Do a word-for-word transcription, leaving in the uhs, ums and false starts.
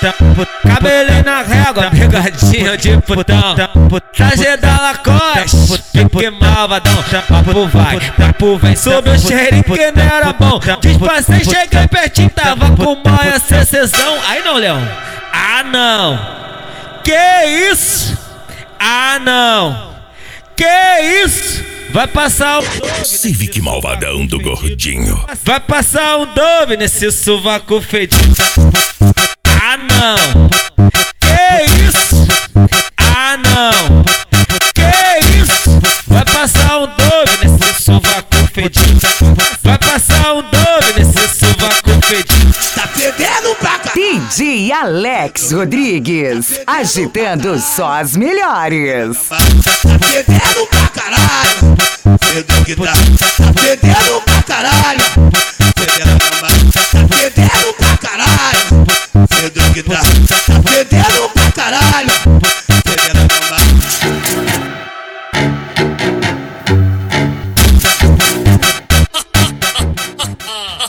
Cabelinho na régua, pegadinha de putão. Traje da Lacoste, pique malvadão. Papo vai, papo vem, soube o cheirinho que não era bom. Disfarcei, cheguei pertinho, tava com maia secessão. Aí não, Leão. Ah não. Que isso? Ah não. Que isso? Vai passar um Civic malvadão do gordinho. Vai passar um dove nesse sovaco fedido. Ah não. Que isso? Ah não. Que isso? Vai passar um dove nesse sovaco fedido. Vai passar um dove nesse sovaco fedido. Tá fedendo pra caralho. D J Alex Rodrigues, agitando só as melhores. Tá fedendo pra caralho. Fedendo que tá. Tá fedendo pra caralho. Fedendo pra caralho. Tá fedendo pra caralho. Fedendo que tá. Tá fedendo